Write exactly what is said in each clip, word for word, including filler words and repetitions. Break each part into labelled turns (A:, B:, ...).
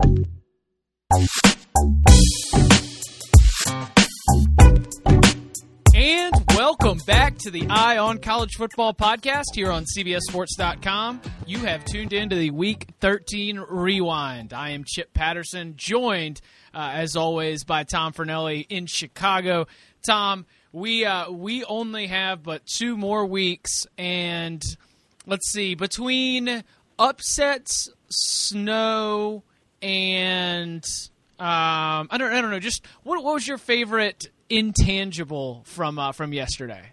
A: And welcome back to the Eye on College Football podcast here on C B S Sports dot com. You have tuned in to the Week thirteen Rewind. I am Chip Patterson, joined, uh, as always, by Tom Fornelli in Chicago. Tom, we uh, we only have but two more weeks, and let's see, between upsets, snow, and um, I don't I don't know, just what what was your favorite intangible from uh, from yesterday?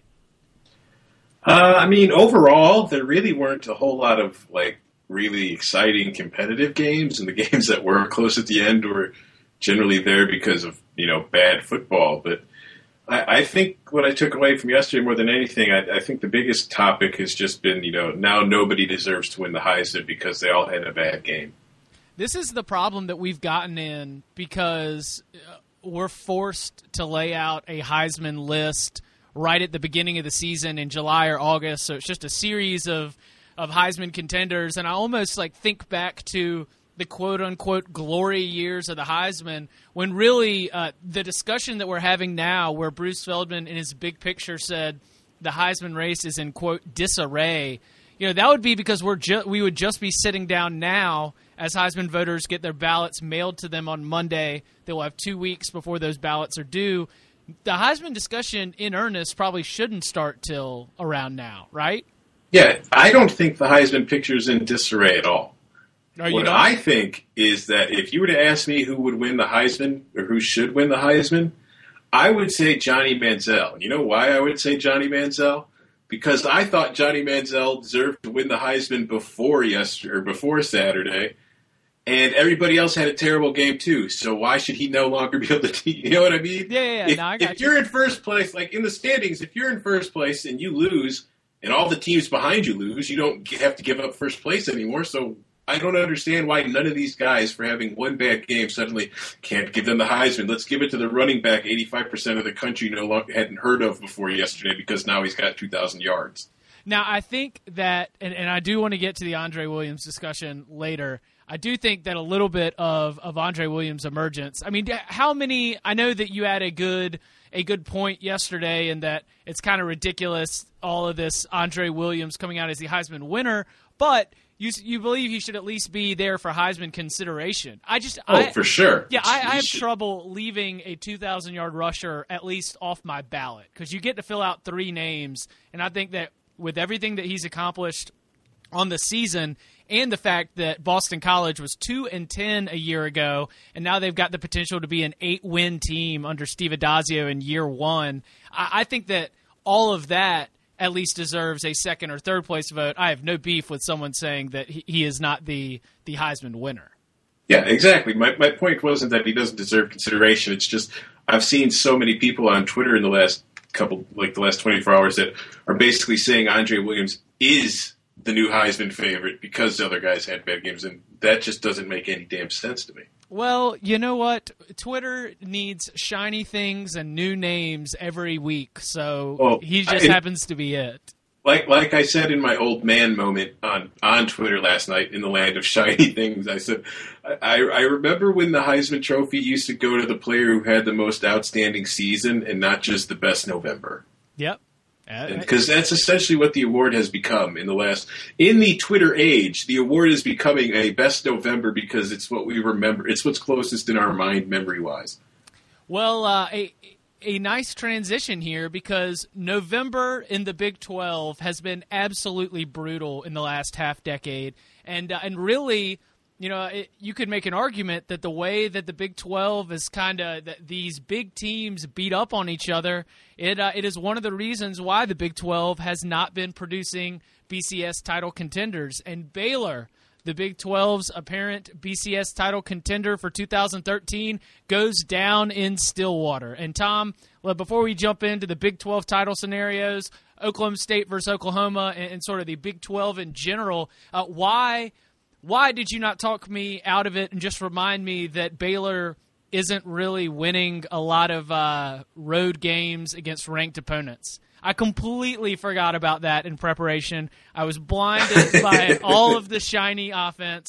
B: Uh, I mean, overall, there really weren't a whole lot of like really exciting competitive games, and the games that were close at the end were generally there because of you know bad football. But I, I think what I took away from yesterday more than anything, I, I think the biggest topic has just been you know now nobody deserves to win the Heisman because they all had a bad game.
A: This is the problem that we've gotten in because Uh, we're forced to lay out a Heisman list right at the beginning of the season in July or August. So it's just a series of, of Heisman contenders. And I almost like think back to the quote unquote glory years of the Heisman when really uh, the discussion that we're having now where Bruce Feldman in his big picture said the Heisman race is in quote disarray. You know, that would be because we're ju- we would just be sitting down now as Heisman voters get their ballots mailed to them on Monday. They will have two weeks before those ballots are due. The Heisman discussion in earnest probably shouldn't start till around now, right?
B: Yeah, I don't think the Heisman picture is in disarray at all.
A: Are you
B: what
A: not?
B: I think is that if you were to ask me who would win the Heisman or who should win the Heisman, I would say Johnny Manziel. You know why I would say Johnny Manziel? Because I thought Johnny Manziel deserved to win the Heisman before yesterday or before Saturday. And everybody else had a terrible game, too. So why should he no longer be able to – you know what I mean?
A: Yeah, yeah, yeah.
B: If,
A: no, I got
B: if
A: you.
B: you're in first place, like in the standings, if you're in first place and you lose and all the teams behind you lose, you don't have to give up first place anymore. So I don't understand why none of these guys, for having one bad game, suddenly can't give them the Heisman. Let's give it to the running back eighty-five percent of the country no longer hadn't heard of before yesterday because now he's got two thousand yards.
A: Now, I think that and, – and I do want to get to the Andre Williams discussion later – I do think that a little bit of, of Andre Williams' emergence. I mean, how many – I know that you had a good a good point yesterday and that it's kind of ridiculous, all of this Andre Williams coming out as the Heisman winner, but you you believe he should at least be there for Heisman consideration. I just –
B: Oh,
A: I,
B: for sure.
A: Yeah, I, I have
B: should.
A: trouble leaving a two thousand yard rusher at least off my ballot because you get to fill out three names, and I think that with everything that he's accomplished on the season – and the fact that Boston College was two and ten a year ago, and now they've got the potential to be an eight-win team under Steve Adazio in year one. I, I think that all of that at least deserves a second or third place vote. I have no beef with someone saying that he, he is not the, the Heisman winner.
B: Yeah, exactly. My my point wasn't that he doesn't deserve consideration. It's just I've seen so many people on Twitter in the last couple, like the last twenty-four hours, that are basically saying Andre Williams is the new Heisman favorite because the other guys had bad games, and that just doesn't make any damn sense to me.
A: Well, you know what? Twitter needs shiny things and new names every week, so
B: well,
A: he just
B: I,
A: happens to be it.
B: Like like I said in my old man moment on, on Twitter last night in the land of shiny things, I said, I, I remember when the Heisman Trophy used to go to the player who had the most outstanding season and not just the best November.
A: Yep.
B: Because that's essentially what the award has become in the last – in the Twitter age, the award is becoming a best November because it's what we remember. It's what's closest in our mind memory-wise.
A: Well, uh, a, a nice transition here because November in the Big twelve has been absolutely brutal in the last half decade. And, uh, and really – You know, it, you could make an argument that the way that the Big twelve is kind of – these big teams beat up on each other, it uh, it is one of the reasons why the Big twelve has not been producing B C S title contenders. And Baylor, the Big twelve's apparent B C S title contender for two thousand thirteen, goes down in Stillwater. And, Tom, well, before we jump into the Big twelve title scenarios, Oklahoma State versus Oklahoma and, and sort of the Big twelve in general, uh, why – Why did you not talk me out of it and just remind me that Baylor isn't really winning a lot of uh, road games against ranked opponents? I completely forgot about that in preparation. I was blinded by all of the shiny offense,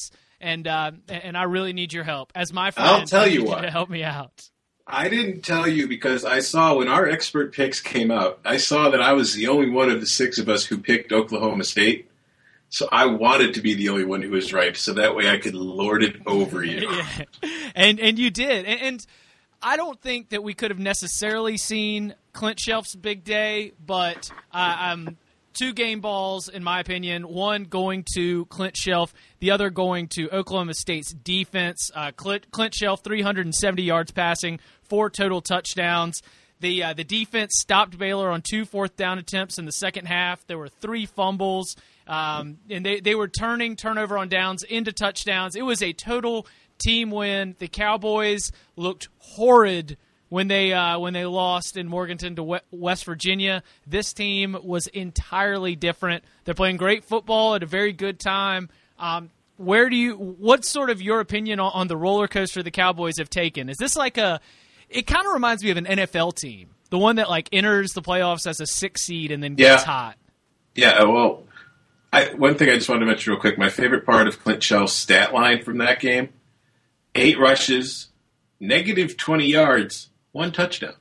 A: and uh, and I really need your help as my friend.
B: I'll tell
A: I
B: you
A: need
B: what.
A: to help me out.
B: I didn't tell you because I saw when our expert picks came out, I saw that I was the only one of the six of us who picked Oklahoma State. So I wanted to be the only one who was right, so that way I could lord it over you.
A: Yeah. And and you did. And, and I don't think that we could have necessarily seen Clint Shelf's big day, but uh, um, two game balls, in my opinion, one going to Clint Shelf, the other going to Oklahoma State's defense. Uh, Clint, Clint Shelf, three hundred seventy yards passing, four total touchdowns. The uh, the defense stopped Baylor on two fourth down attempts in the second half. There were three fumbles, um, and they, they were turning turnover on downs into touchdowns. It was a total team win. The Cowboys looked horrid when they uh, when they lost in Morganton to West Virginia. This team was entirely different. They're playing great football at a very good time. Um, where do you? What's sort of your opinion on, on the roller coaster the Cowboys have taken? Is this like a? It kind of reminds me of an N F L team, the one that like enters the playoffs as a six seed and then gets
B: yeah.
A: hot.
B: Yeah. Well, I, one thing I just wanted to mention real quick. My favorite part of Clint Shelf's stat line from that game: eight rushes, negative twenty yards. One touchdown.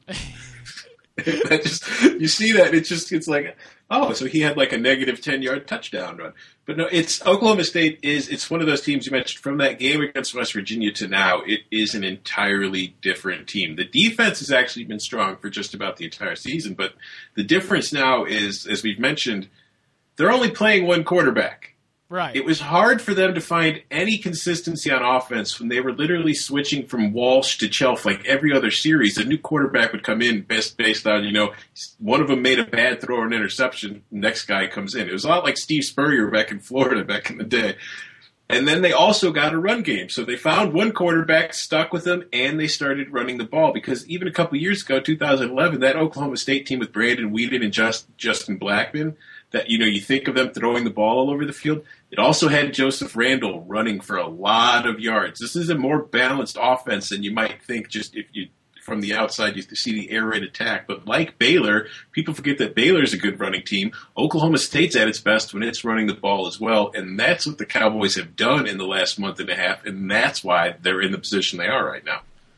B: that just you see that it just it's like, oh, so he had like a negative ten yard touchdown run. But no, it's Oklahoma State is it's one of those teams you mentioned from that game against West Virginia to now. It is an entirely different team. The defense has actually been strong for just about the entire season, but the difference now is, as we've mentioned, they're only playing one quarterback.
A: Right.
B: It was hard for them to find any consistency on offense when they were literally switching from Walsh to Chelf like every other series. A new quarterback would come in based, based on, you know, one of them made a bad throw or an interception, next guy comes in. It was a lot like Steve Spurrier back in Florida back in the day. And then they also got a run game. So they found one quarterback, stuck with him, and they started running the ball. Because even a couple years ago, two thousand eleven, that Oklahoma State team with Brandon Weeden and Just, Justin Blackman, that, you know, you think of them throwing the ball all over the field. It also had Joseph Randall running for a lot of yards. This is a more balanced offense than you might think just if you from the outside you see the air raid attack. But like Baylor, people forget that Baylor's a good running team. Oklahoma State's at its best when it's running the ball as well, and that's what the Cowboys have done in the last month and a half, and that's why they're in the position they are right now.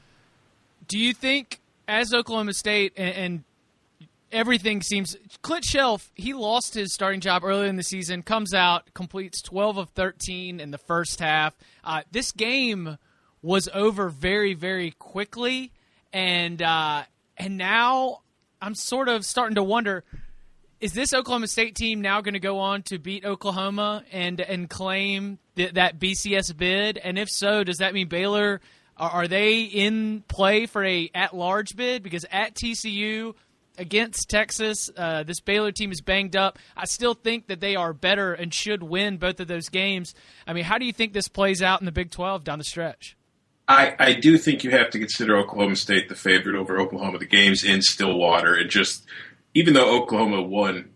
A: Do you think, as Oklahoma State and, and everything seems – Clint Shelf, he lost his starting job earlier in the season, comes out, completes twelve of thirteen in the first half. Uh, this game was over very, very quickly, and uh, and now I'm sort of starting to wonder, is this Oklahoma State team now going to go on to beat Oklahoma and, and claim th- that B C S bid? And if so, does that mean Baylor – are they in play for a at-large bid? Because at T C U – against Texas, uh, this Baylor team is banged up. I still think that they are better and should win both of those games. I mean, how do you think this plays out in the Big twelve down the stretch? I,
B: I do think you have to consider Oklahoma State the favorite over Oklahoma. The game's in Stillwater, and just even though Oklahoma won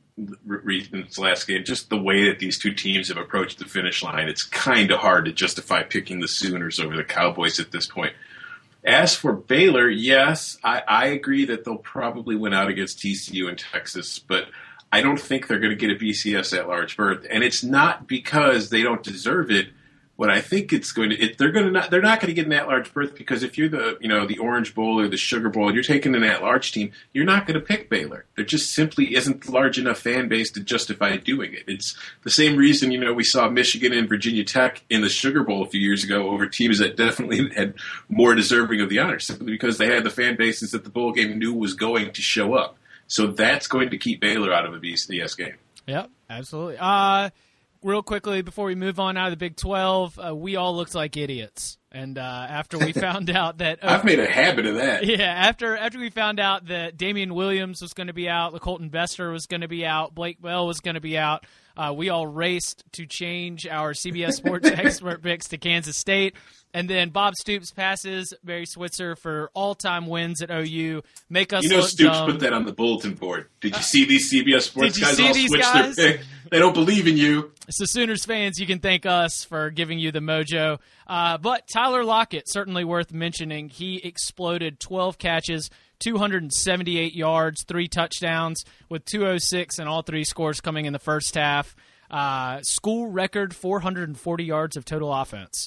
B: in its last game, just the way that these two teams have approached the finish line, it's kind of hard to justify picking the Sooners over the Cowboys at this point. As for Baylor, yes, I, I agree that they'll probably win out against T C U and Texas, but I don't think they're going to get a B C S at-large berth, and it's not because they don't deserve it. What I think it's going to, it, they're going to not, they're not going to get an at-large berth because if you're the, you know, the Orange Bowl or the Sugar Bowl and you're taking an at-large team, you're not going to pick Baylor. There just simply isn't a large enough fan base to justify doing it. It's the same reason, you know, we saw Michigan and Virginia Tech in the Sugar Bowl a few years ago over teams that definitely had more deserving of the honor, simply because they had the fan bases that the bowl game knew was going to show up. So that's going to keep Baylor out of a B C S game.
A: Yep, absolutely. Uh, Real quickly, before we move on out of the Big twelve, uh, we all looked like idiots. And uh, after we found out that...
B: I've made a habit of that.
A: Yeah, after after we found out that Damian Williams was going to be out, LeColton Bester was going to be out, Blake Bell was going to be out, uh, we all raced to change our C B S Sports expert picks to Kansas State. And then Bob Stoops passes Barry Switzer for all-time wins at O U. Make us
B: You know
A: look
B: Stoops
A: dumb.
B: put that on the bulletin board. Did you see these C B S Sports
A: Did you
B: guys
A: see
B: all
A: these
B: switch
A: guys?
B: their pick? They don't believe in you.
A: So Sooners fans, you can thank us for giving you the mojo. Uh, but Tyler Lockett, certainly worth mentioning. He exploded twelve catches, two hundred seventy-eight yards, three touchdowns with two oh six and all three scores coming in the first half. Uh, school record four hundred forty yards of total offense.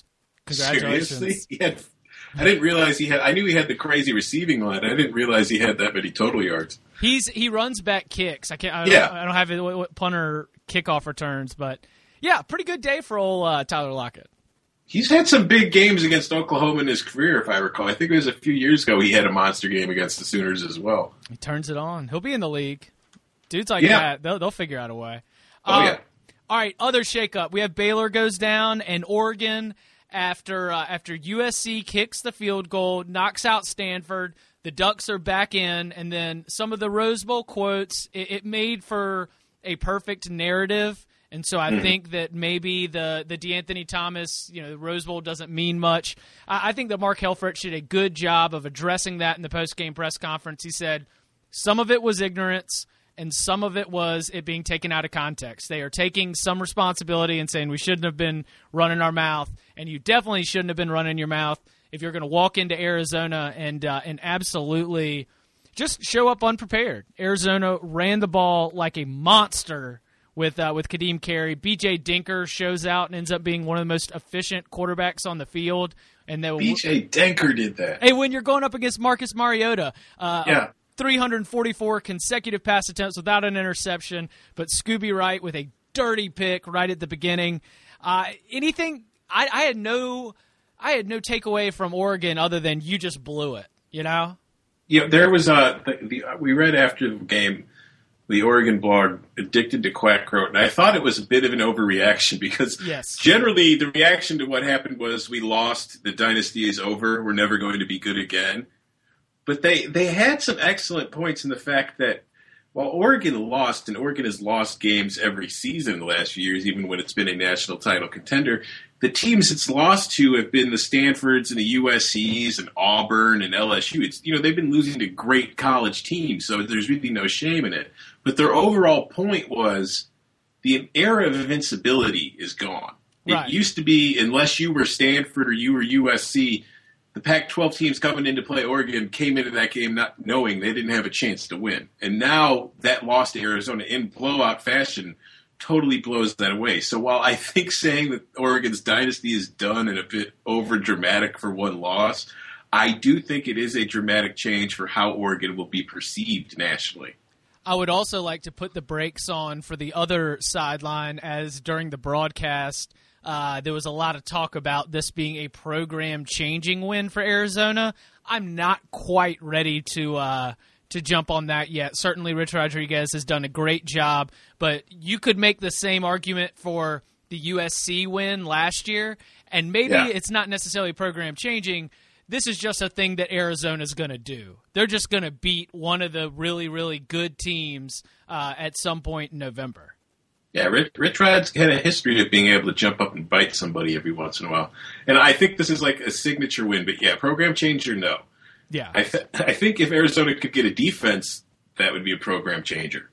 A: Congratulations.
B: Seriously? He had, I didn't realize he had. I knew he had the crazy receiving line. I didn't realize he had that many total yards.
A: He's he runs back kicks. I can't. I,
B: yeah.
A: I don't have it, what punter kickoff returns, but yeah, pretty good day for old uh, Tyler Lockett.
B: He's had some big games against Oklahoma in his career, if I recall. I think it was a few years ago he had a monster game against the Sooners as well.
A: He turns it on. He'll be in the league. Dudes like
B: yeah.
A: that, they'll, they'll figure out a way.
B: Oh,
A: uh,
B: yeah.
A: All right, other shakeup. We have Baylor goes down, and Oregon, after uh, after U S C kicks the field goal, knocks out Stanford. The Ducks are back in, and then some of the Rose Bowl quotes, it, it made for a perfect narrative. And so I mm. think that maybe the the DeAnthony Thomas, you know, the Rose Bowl doesn't mean much. I, I think that Mark Helfrich did a good job of addressing that in the post-game press conference. He said some of it was ignorance and some of it was it being taken out of context. They are taking some responsibility and saying we shouldn't have been running our mouth, and you definitely shouldn't have been running your mouth if you're going to walk into Arizona and uh, and absolutely just show up unprepared. Arizona ran the ball like a monster with uh, with Kadeem Carey. B J Dinker shows out and ends up being one of the most efficient quarterbacks on the field. And
B: B J Dinker did that.
A: Hey, when you're going up against Marcus Mariota, uh,
B: yeah.
A: three hundred forty-four consecutive pass attempts without an interception, but Scooby Wright with a dirty pick right at the beginning. Uh, anything? I, I had no, I had no takeaway from Oregon other than you just blew it. You know?
B: Yeah, there was a. The, the, we read after the game. The Oregon blog, Addicted to Quack, wrote, and I thought it was a bit of an overreaction because
A: yes.
B: generally the reaction to what happened was we lost, the dynasty is over, we're never going to be good again. But they, they had some excellent points in the fact that while Oregon lost, and Oregon has lost games every season in the last few years, even when it's been a national title contender, the teams it's lost to have been the Stanfords and the U S Cs and Auburn and L S U. It's, you know, they've been losing to great college teams, so there's really no shame in it. But their overall point was the era of invincibility is gone.
A: Right.
B: It used to be, unless you were Stanford or you were U S C, the Pac twelve teams coming in to play Oregon came into that game not knowing they didn't have a chance to win. And now that loss to Arizona in blowout fashion totally blows that away. So while I think saying that Oregon's dynasty is done and a bit over dramatic for one loss, I do think it is a dramatic change for how Oregon will be perceived nationally.
A: I would also like to put the brakes on for the other sideline, as during the broadcast, uh, there was a lot of talk about this being a program-changing win for Arizona. I'm not quite ready to uh, to jump on that yet. Certainly Rich Rodriguez has done a great job, but you could make the same argument for the U S C win last year, and maybe
B: yeah.
A: it's not necessarily program-changing. This is just a thing that Arizona's going to do. They're just going to beat one of the really, really good teams uh, at some point in November.
B: Yeah, Rich, Rich Rod's had a history of being able to jump up and bite somebody every once in a while. And I think this is like a signature win. But, yeah, program changer, no.
A: Yeah.
B: I, th- I think if Arizona could get a defense, that would be a program changer.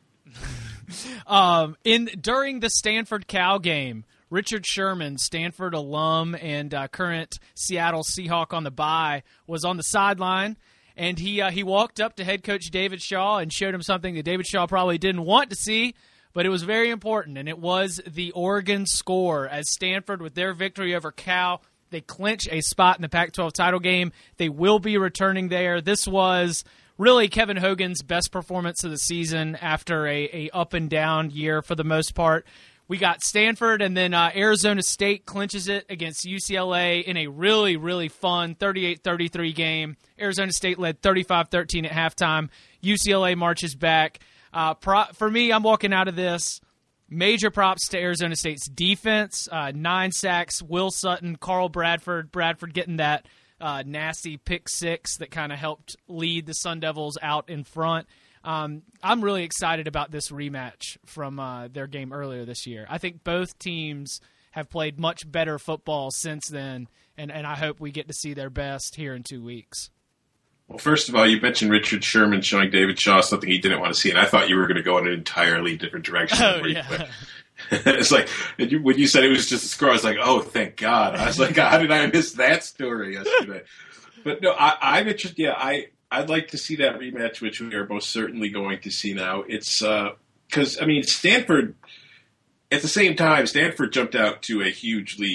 A: um, in During the Stanford-Cal game, Richard Sherman, Stanford alum and uh, current Seattle Seahawk on the bye, was on the sideline, and he uh, he walked up to head coach David Shaw and showed him something that David Shaw probably didn't want to see, but it was very important, and it was the Oregon score. As Stanford, with their victory over Cal, they clinch a spot in the Pac twelve title game. They will be returning there. This was really Kevin Hogan's best performance of the season after a, a up-and-down year for the most part. We got Stanford, and then uh, Arizona State clinches it against U C L A in a really, really fun thirty-eight thirty-three game. Arizona State led thirty-five thirteen at halftime. U C L A marches back. Uh, pro- for me, I'm walking out of this. Major props to Arizona State's defense. Uh, nine sacks, Will Sutton, Carl Bradford. Bradford getting that uh, nasty pick six that kind of helped lead the Sun Devils out in front. Um, I'm really excited about this rematch from uh, their game earlier this year. I think both teams have played much better football since then, and, and I hope we get to see their best here in two weeks.
B: Well, first of all, you mentioned Richard Sherman showing David Shaw something he didn't want to see, and I thought you were going to go in an entirely different direction.
A: Oh, yeah.
B: It's like, when you said it was just a score, I was like, oh, thank God. I was like, how did I miss that story yesterday? But no, I, I'm interested, yeah, I... I'd like to see that rematch, which we are most certainly going to see now. It's because, uh, I mean, Stanford, at the same time, Stanford jumped out to a huge lead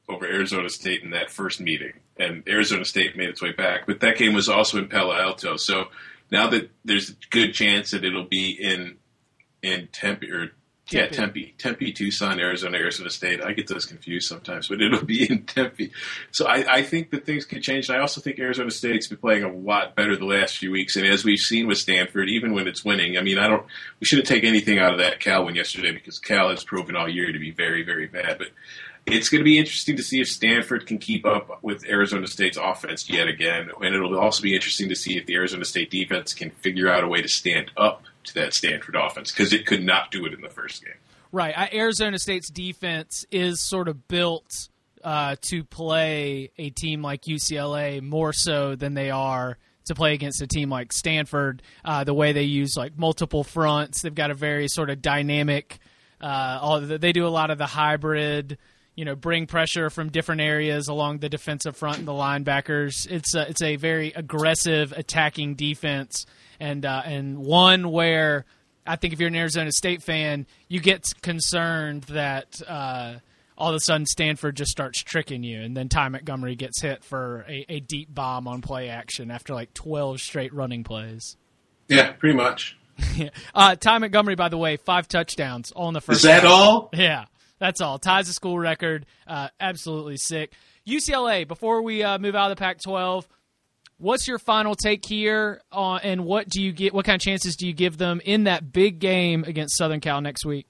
B: over Arizona State in that first meeting, and Arizona State made its way back. But that game was also in Palo Alto, so now that there's a good chance that it'll be in in Tempe or yeah Tempe, Tempe, Tucson, Arizona, Arizona State. I get those confused sometimes, but it'll be in Tempe. So I, I think that things could change. And I also think Arizona State's been playing a lot better the last few weeks, and as we've seen with Stanford, even when it's winning, I mean, I don't. We shouldn't take anything out of that Cal win yesterday because Cal has proven all year to be very, very bad, but. It's going to be interesting to see if Stanford can keep up with Arizona State's offense yet again. And it'll also be interesting to see if the Arizona State defense can figure out a way to stand up to that Stanford offense, because it could not do it in the first game.
A: Right. Arizona State's defense is sort of built uh, to play a team like U C L A more so than they are to play against a team like Stanford. Uh, the way they use like multiple fronts, they've got a very sort of dynamic. Uh, all they do a lot of the hybrid. You know, bring pressure from different areas along the defensive front and the linebackers. It's a, it's a very aggressive attacking defense, and uh, and one where I think if you're an Arizona State fan, you get concerned that uh, all of a sudden Stanford just starts tricking you, and then Ty Montgomery gets hit for a, a deep bomb on play action after like twelve straight running plays.
B: Yeah, pretty much.
A: uh, Ty Montgomery, by the way, five touchdowns all in the first.
B: Is that
A: half.
B: all?
A: Yeah. That's all. Ties a school record. Uh, absolutely sick. U C L A, before we uh, move out of the Pac twelve, what's your final take here, on, and what do you get? What kind of chances do you give them in that big game against Southern Cal next week?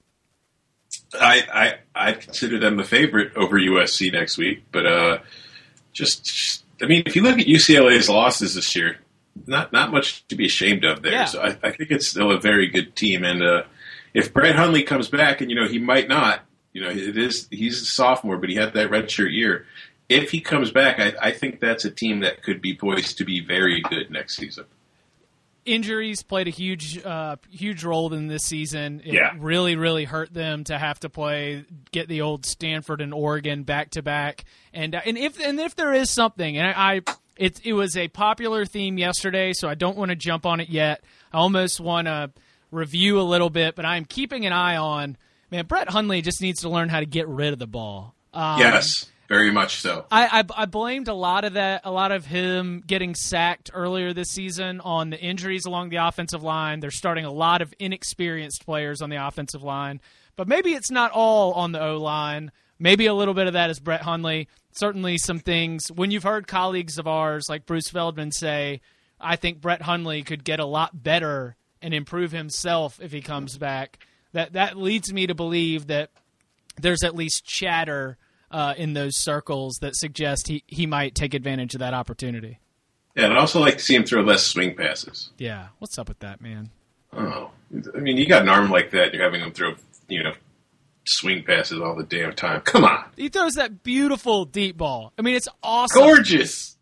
B: I I I consider them the favorite over U S C next week, but uh, just, just I mean, if you look at U C L A's losses this year, not not much to be ashamed of there.
A: Yeah.
B: So I, I think it's still a very good team, and uh, if Brett Hundley comes back, and you know he might not. You know, it is he's a sophomore, but he had that redshirt year. If he comes back, I, I think that's a team that could be poised to be very good next season.
A: Injuries played a huge, uh, huge role in this season. It
B: yeah.
A: really, really hurt them to have to play, get the old Stanford and Oregon back to back. And uh, and if and if there is something, and I, I it it was a popular theme yesterday, so I don't want to jump on it yet. I almost want to review a little bit, but I'm keeping an eye on. Man, Brett Hundley just needs to learn how to get rid of the ball. Um,
B: yes, very much so.
A: I, I I blamed a lot of that, a lot of him getting sacked earlier this season on the injuries along the offensive line. They're starting a lot of inexperienced players on the offensive line, but maybe it's not all on the O-line. Maybe a little bit of that is Brett Hundley. Certainly some things. When you've heard colleagues of ours like Bruce Feldman say, I think Brett Hundley could get a lot better and improve himself if he comes back. That that leads me to believe that there's at least chatter uh, in those circles that suggest he, he might take advantage of that opportunity.
B: Yeah, and I'd also like to see him throw less swing passes.
A: Yeah, what's up with that, man?
B: Oh, I mean, you got an arm like that, you're having him throw, you know, swing passes all the damn time. Come on.
A: He throws that beautiful deep ball. I mean, it's awesome.
B: Gorgeous.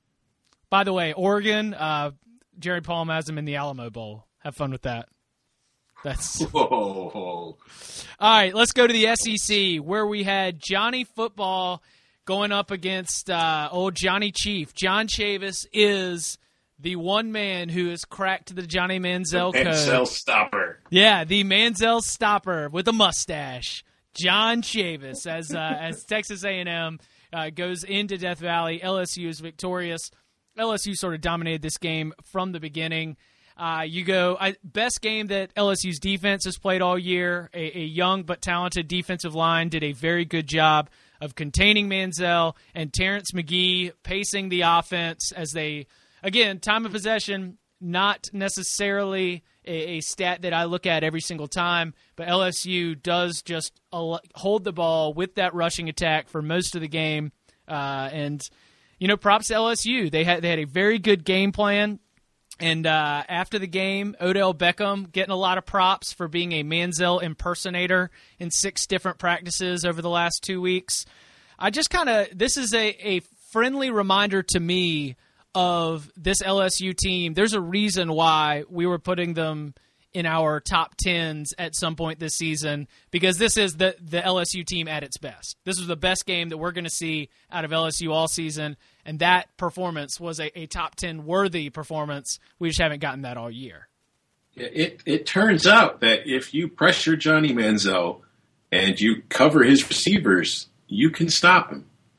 A: By the way, Oregon, uh, Jerry Palm has him in the Alamo Bowl. Have fun with that. That's
B: Whoa.
A: All right, let's go to the S E C, where we had Johnny Football going up against uh, old Johnny Chief. John Chavis is the one man who has cracked the Johnny Manziel code.
B: Manziel stopper.
A: Yeah, the Manziel stopper with a mustache. John Chavis, as uh, as Texas A and M uh, goes into Death Valley. L S U is victorious. L S U sort of dominated this game from the beginning. Uh, you go, I, best game that L S U's defense has played all year. A, a young but talented defensive line did a very good job of containing Manziel, and Terrence McGee pacing the offense as they, again, time of possession, not necessarily a, a stat that I look at every single time, but L S U does just a, hold the ball with that rushing attack for most of the game. Uh, and, you know, props to L S U. They had, they had a very good game plan. And uh, after the game, Odell Beckham getting a lot of props for being a Manziel impersonator in six different practices over the last two weeks. I just kind of – this is a, a friendly reminder to me of this L S U team. There's a reason why we were putting them in our top tens at some point this season, because this is the, the L S U team at its best. This was the best game that we're going to see out of L S U all season, and that performance was a, a top ten worthy performance. We just haven't gotten that all year.
B: It it turns out that if you pressure Johnny Manziel and you cover his receivers, you can stop him.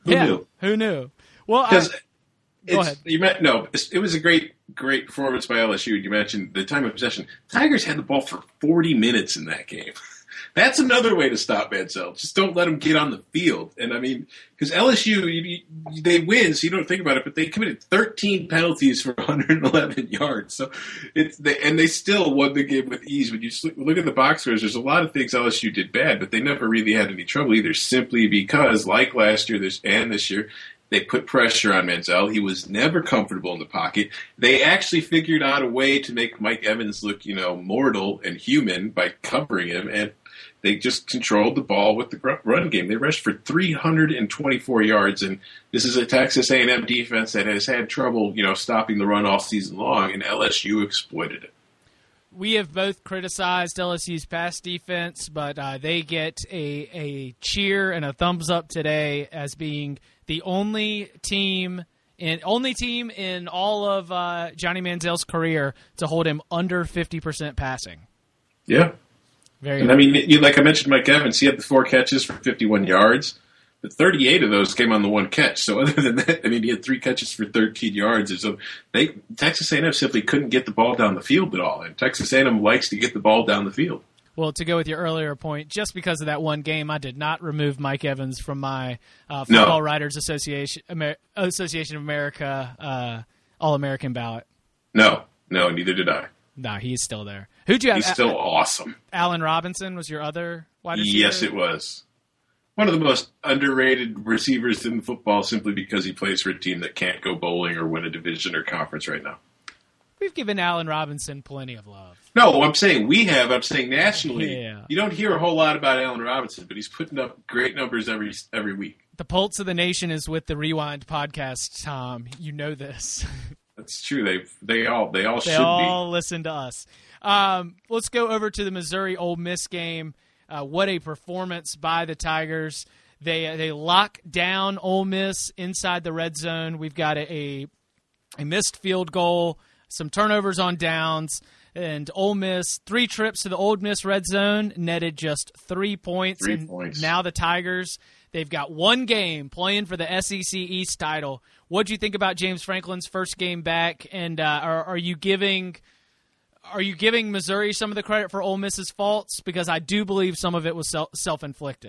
B: Who
A: yeah,
B: knew?
A: Who knew? Well, I,
B: Because
A: go ahead.
B: You met, no, it was a great, great performance by L S U. You mentioned the time of possession. Tigers had the ball for forty minutes in that game. That's another way to stop Manziel. Just don't let him get on the field. And I mean, because L S U, you, you, they win, so you don't think about it, but they committed thirteen penalties for one hundred eleven yards. So it's they, and they still won the game with ease. When you look at the box scores, there's a lot of things L S U did bad, but they never really had any trouble either. Simply because, like last year, this and this year, they put pressure on Manziel. He was never comfortable in the pocket. They actually figured out a way to make Mike Evans look, you know, mortal and human by covering him, and they just controlled the ball with the run game. They rushed for three hundred twenty-four yards, and this is a Texas A and M defense that has had trouble, you know, stopping the run all season long, and L S U exploited it.
A: We have both criticized L S U's pass defense, but uh, they get a, a cheer and a thumbs up today as being the only team in only team in all of uh, Johnny Manziel's career to hold him under fifty percent passing.
B: Yeah.
A: Very
B: and I mean, you, like I mentioned, Mike Evans, he had the four catches for fifty-one yards, but thirty-eight of those came on the one catch. So other than that, I mean, he had three catches for thirteen yards. So they Texas A and M simply couldn't get the ball down the field at all, and Texas A and M likes to get the ball down the field.
A: Well, to go with your earlier point, just because of that one game, I did not remove Mike Evans from my uh, Football
B: no.
A: Writers Association Amer- Association of America uh, All-American ballot.
B: No, no, neither did I.
A: No, he's still there. Who'd you have?
B: He's still awesome.
A: Allen Robinson was your other wide receiver?
B: Yes, it was. One of the most underrated receivers in football simply because he plays for a team that can't go bowling or win a division or conference right now.
A: We've given Allen Robinson plenty of love.
B: No, I'm saying we have. I'm saying nationally.
A: Yeah.
B: You don't hear a whole lot about Allen Robinson, but he's putting up great numbers every every week.
A: The pulse of the nation is with the Rewind podcast, Tom. You know this.
B: That's true. They they all they all
A: they
B: should
A: all
B: be.
A: listen to us. Um, let's go over to the Missouri Ole Miss game. Uh, what a performance by the Tigers! They they lock down Ole Miss inside the red zone. We've got a a, a missed field goal, some turnovers on downs, and Ole Miss three trips to the Ole Miss red zone netted just three points.
B: Three
A: and
B: points.
A: Now the Tigers, they've got one game playing for the S E C East title. What do you think about James Franklin's first game back? And uh, are, are you giving are you giving Missouri some of the credit for Ole Miss's faults? Because I do believe some of it was self inflicted.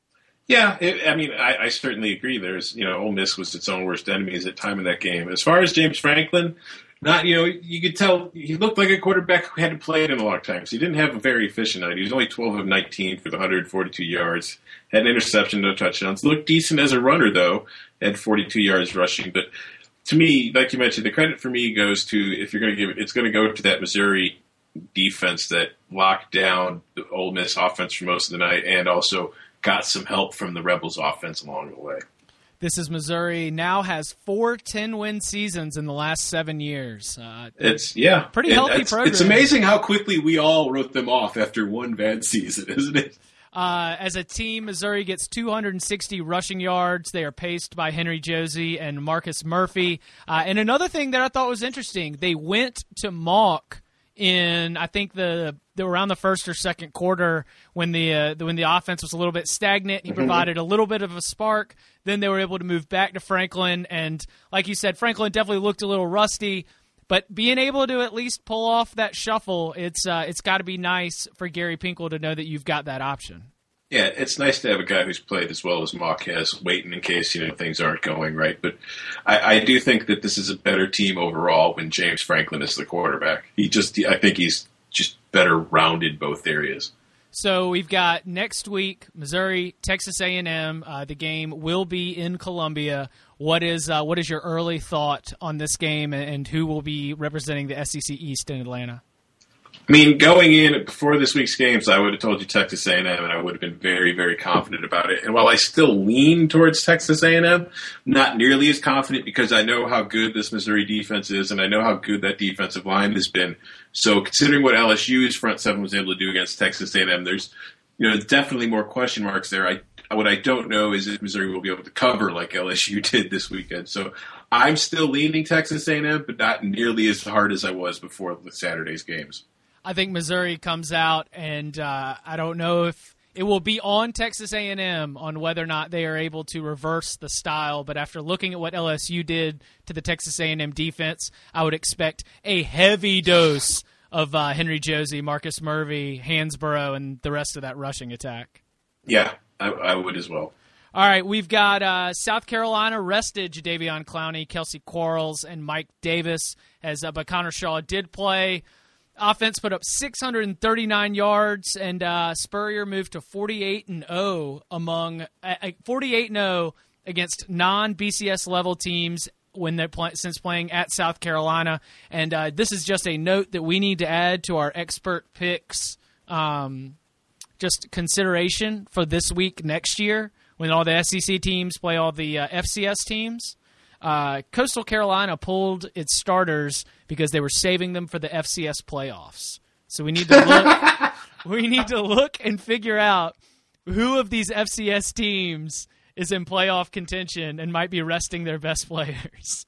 B: Yeah, it, I mean, I, I certainly agree. There's, you know, Ole Miss was its own worst enemy at the time in that game. As far as James Franklin, not, you know, you could tell he looked like a quarterback who hadn't played in a long time. So he didn't have a very efficient night. He was only twelve of nineteen for the one hundred forty-two yards. Had an interception, no touchdowns. Looked decent as a runner, though. Had forty-two yards rushing. But to me, like you mentioned, the credit for me goes to, if you're going to give it, it's going to go to that Missouri defense that locked down the Ole Miss offense for most of the night and also got some help from the Rebels offense along the way.
A: This is Missouri now has four ten-win seasons in the last seven years. Uh,
B: it's, yeah.
A: Pretty healthy
B: it's,
A: program.
B: It's amazing how quickly we all wrote them off after one bad season, isn't it?
A: Uh, as a team, Missouri gets two hundred sixty rushing yards. They are paced by Henry Josie and Marcus Murphy. Uh, and another thing that I thought was interesting, they went to Mock in, I think, the, the around the first or second quarter when the uh, when the offense was a little bit stagnant. He provided a little bit of a spark. Then they were able to move back to Franklin. And like you said, Franklin definitely looked a little rusty. But being able to at least pull off that shuffle, it's uh, it's got to be nice for Gary Pinkel to know that you've got that option.
B: Yeah, it's nice to have a guy who's played as well as Mock has, waiting in case, you know, things aren't going right. But I, I do think that this is a better team overall when James Franklin is the quarterback. He just, I think he's just better rounded both areas.
A: So we've got next week, Missouri, Texas A and M. Uh, the game will be in Columbia. What is uh, what is your early thought on this game, and who will be representing the S E C East in Atlanta?
B: I mean, going in before this week's games, I would have told you Texas A and M, and I would have been very, very confident about it. And while I still lean towards Texas A and M, not nearly as confident because I know how good this Missouri defense is, and I know how good that defensive line has been. So considering what L S U's front seven was able to do against Texas A and M, there's, you know, definitely more question marks there. I What I don't know is if Missouri will be able to cover like L S U did this weekend. So I'm still leaning Texas A and M, but not nearly as hard as I was before the Saturday's games.
A: I think Missouri comes out, and uh, I don't know if, It will be on Texas A and M on whether or not they are able to reverse the style. But after looking at what L S U did to the Texas A and M defense, I would expect a heavy dose of uh, Henry Josie, Marcus Murphy, Hansborough, and the rest of that rushing attack.
B: Yeah, I, I would as well.
A: All right, we've got uh, South Carolina rested Jadeveon Clowney, Kelsey Quarles, and Mike Davis, as uh, but Connor Shaw did play. Offense put up six hundred thirty-nine yards, and uh, Spurrier moved to forty-eight and oh among uh, forty-eight and oh against non-B C S level teams when they play, since playing at South Carolina. And uh, this is just a note that we need to add to our expert picks, um, just consideration for this week next year when all the S E C teams play all the uh, F C S teams. Uh, Coastal Carolina pulled its starters because they were saving them for the F C S playoffs. So we need to look. we need to look and figure out who of these F C S teams is in playoff contention and might be resting their best players.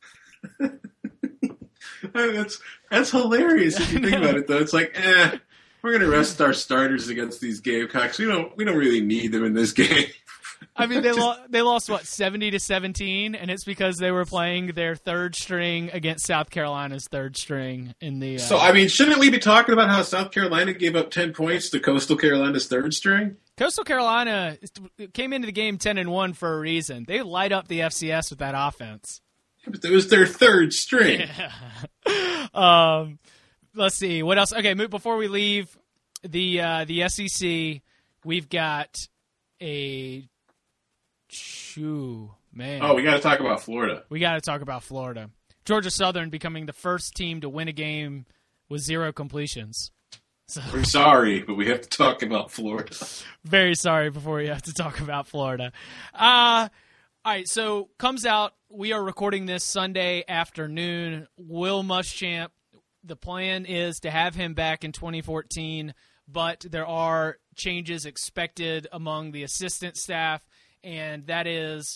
B: that's that's hilarious if you think about it, though. It's like, eh, we're going to rest our starters against these Gamecocks. We don't we don't really need them in this game.
A: I mean, they lo- they lost, what, seventy to seventeen, and it's because they were playing their third string against South Carolina's third string in the. Uh...
B: So, I mean, shouldn't we be talking about how South Carolina gave up ten points to Coastal Carolina's third string?
A: Coastal Carolina came into the game ten and one for a reason. They light up the F C S with that offense.
B: Yeah, but it was their third string.
A: Yeah. um, let's see. What else? Okay, before we leave the uh, the S E C, we've got a... Shoo, man.
B: Oh, we got to talk about Florida.
A: We got to talk about Florida. Georgia Southern becoming the first team to win a game with zero completions. So,
B: we're sorry, but we have to talk about Florida.
A: Very sorry before we have to talk about Florida. Uh, all right, so comes out. We are recording this Sunday afternoon. Will Muschamp, the plan is to have him back in twenty fourteen, but there are changes expected among the assistant staff. And that is,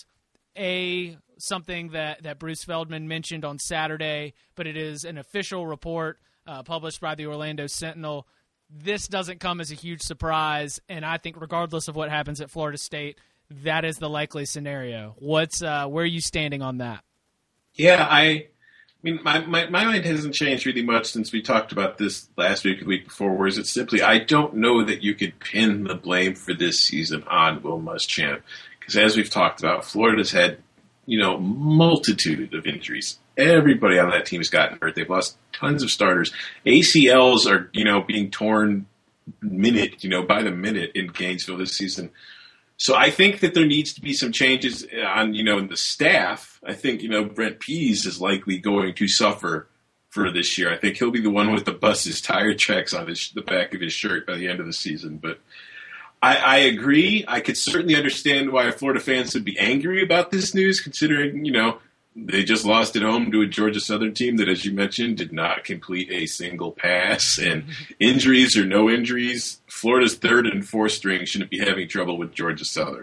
A: A, something that, that Bruce Feldman mentioned on Saturday, but it is an official report uh, published by the Orlando Sentinel. This doesn't come as a huge surprise, and I think regardless of what happens at Florida State, that is the likely scenario. What's uh, where are you standing on that?
B: Yeah, I, I mean, my, my, my mind hasn't changed really much since we talked about this last week or the week before, whereas it's simply I don't know that you could pin the blame for this season on Will Muschamp. Because as we've talked about, Florida's had, you know, multitude of injuries. Everybody on that team has gotten hurt. They've lost tons of starters. A C Ls are, you know, being torn minute, you know, by the minute in Gainesville this season. So I think that there needs to be some changes on, you know, in the staff. I think, you know, Brent Pease is likely going to suffer for this year. I think he'll be the one with the bus's tire tracks on his, the back of his shirt by the end of the season. But I, I agree. I could certainly understand why Florida fans would be angry about this news, considering, you know, they just lost at home to a Georgia Southern team that, as you mentioned, did not complete a single pass. And injuries or no injuries, Florida's third and fourth string shouldn't be having trouble with Georgia Southern.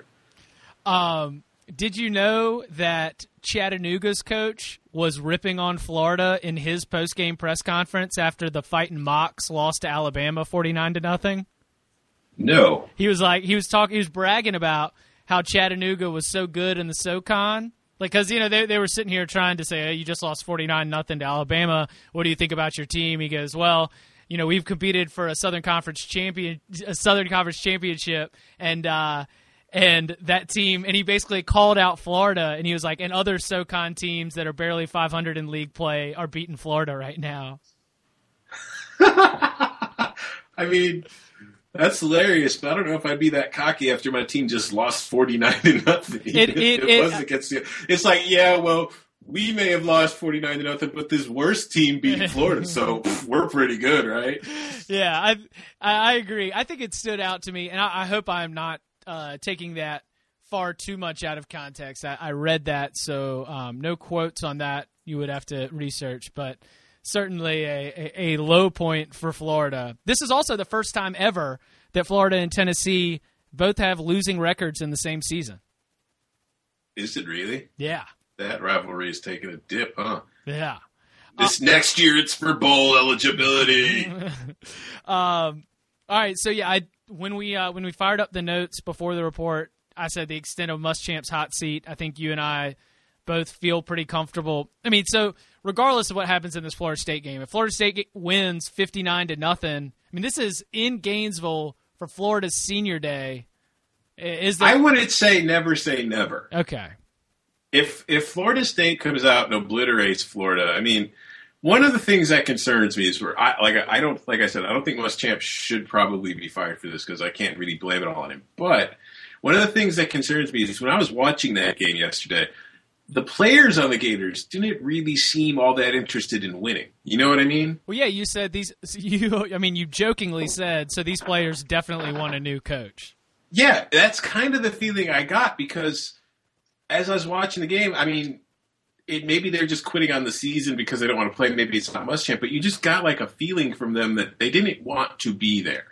A: Um, did you know that Chattanooga's coach was ripping on Florida in his post-game press conference after the Fighting Mocs lost to Alabama forty-nine to nothing?
B: No.
A: He was like, he was talking, he was bragging about how Chattanooga was so good in the SoCon. Like, because, you know, they they were sitting here trying to say, hey, you just lost forty-nine nothing to Alabama. What do you think about your team? He goes, well, you know, we've competed for a Southern Conference champion, a Southern Conference championship, and uh, and that team, and he basically called out Florida, and he was like, and other SoCon teams that are barely five hundred in league play are beating Florida right now.
B: I mean, that's hilarious, but I don't know if I'd be that cocky after my team just lost forty-nine to nothing.
A: It, it,
B: it,
A: it
B: was against the, it's like, yeah, well, we may have lost forty-nine to nothing, but this worst team beat Florida, so pff, we're pretty good, right?
A: Yeah, I I agree. I think it stood out to me, and I, I hope I'm not uh, taking that far too much out of context. I, I read that, so um, no quotes on that. You would have to research, but certainly a, a, a low point for Florida. This is also the first time ever that Florida and Tennessee both have losing records in the same season.
B: Is it really?
A: Yeah.
B: That rivalry is taking a dip, huh?
A: Yeah.
B: This uh, next year it's for bowl eligibility.
A: um, all right, so yeah, I when we uh, when we fired up the notes before the report, I said the extent of Muschamp's hot seat. I think you and I both feel pretty comfortable. I mean, so regardless of what happens in this Florida State game, if Florida State wins fifty-nine to nothing, I mean, this is in Gainesville for Florida's senior day. Is there...
B: I wouldn't say never say never.
A: Okay.
B: If if Florida State comes out and obliterates Florida, I mean, one of the things that concerns me is where I like I don't like I said I don't think Muschamp should probably be fired for this because I can't really blame it all on him. But one of the things that concerns me is when I was watching that game yesterday, the players on the Gators didn't really seem all that interested in winning. You know what I mean?
A: Well, yeah, you said these. You, I mean, you jokingly said so. These players definitely want a new coach.
B: Yeah, that's kind of the feeling I got because as I was watching the game, I mean, it maybe they're just quitting on the season because they don't want to play. Maybe it's not Muschamp, but you just got like a feeling from them that they didn't want to be there.